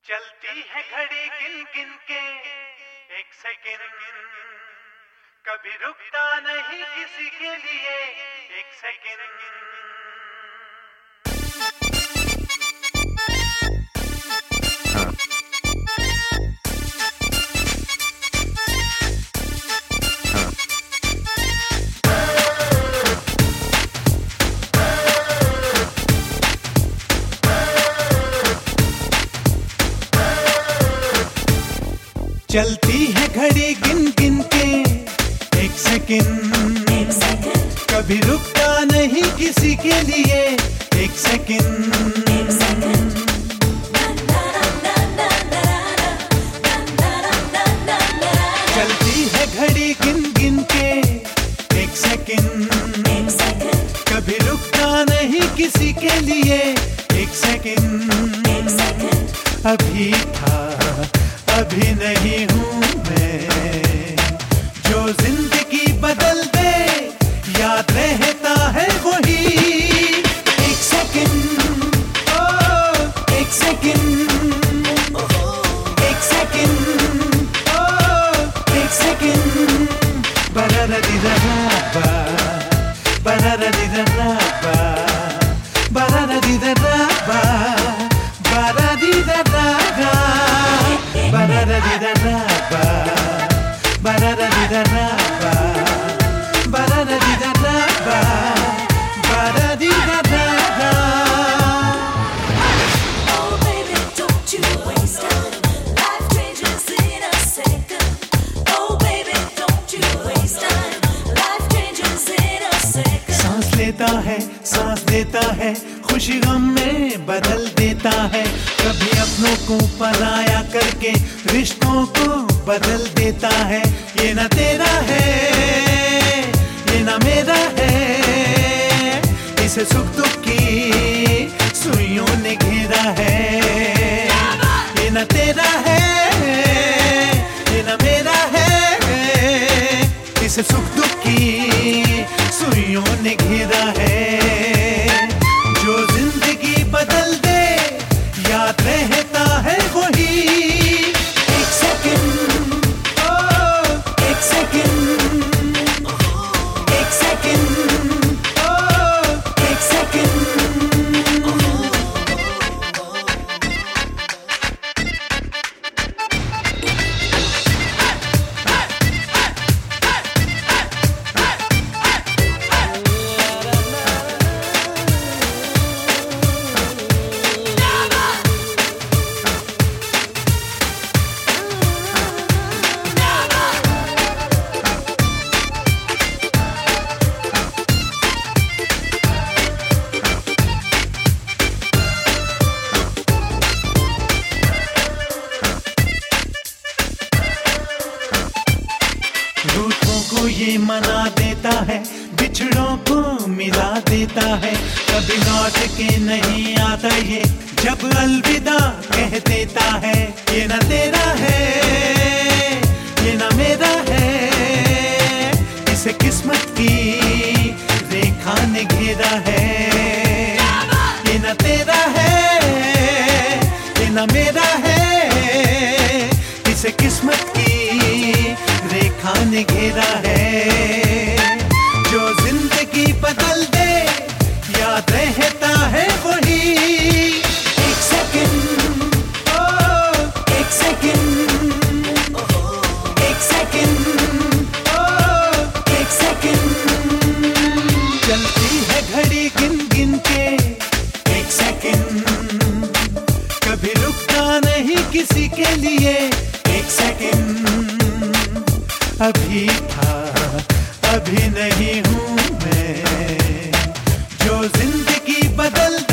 चलती है घड़ी गिन गिन के एक सेकंड, कभी रुकता नहीं किसी के लिए एक सेकंड। चलती है घड़ी गिन गिन के एक सेकंड, कभी रुकता नहीं किसी के लिए एक सेकंड। चलती है घड़ी गिन गिन के एक सेकंड, कभी रुकता नहीं किसी के लिए एक सेकंड। अभी था अभी नहीं हूँ मैं, जो जिंदगी बदल दे याद रहता है वही एक सेकंड। ओ एक सेकंड, एक सेकंड, ओ एक सेकंड। बरारा दी दराबा, बरारा दी दराबा, बरारा दी दराबा, बरारा दी दराबा, बरारा दी दराबा, बरारा दी दराबा, बरारा दी दराबा, बरारा दी दराबा। Oh baby, don't you waste time. Life changes in a second. Oh baby, don't you waste time. Life changes in a second. सांस लेता है, खुशी गम में बदल देता है। कभी अपनों को पराया करके रिश्तों को बदल देता है। ये ना तेरा है, ये ना मेरा है, इसे सुख दुख की सुइयों ने घेरा है। ये ना तेरा है, ये ना मेरा है, इसे सुख दुख की सुइयों ने घेरा है। जो जिंदगी बदल दे याद रहता है वही एक सेकंड। ओ एक सेकंड, एक सेकंड, ओ एक सेकंड। रूठों को ये मना देता है, बिछड़ों को मिला देता है। कभी लौट के नहीं आता ये, जब अलविदा कह देता है। ये ना तेरा है, ये ना मेरा है, इसे किस्मत की रेखा ने घेरा है। ये ना तेरा है, ये ना मेरा है, इसे किस्मत की रेखा ने घेरा है। जो जिंदगी बदल दे याद रहता है वही एक सेकंड। ओ एक सेकंड, एक सेकंड, ओ एक सेकंड। चलती है घड़ी गिन गिन के एक सेकंड, कभी रुकता नहीं किसी के लिए एक सेकंड। अभी था अभी नहीं हूँ मैं, जो जिंदगी बदल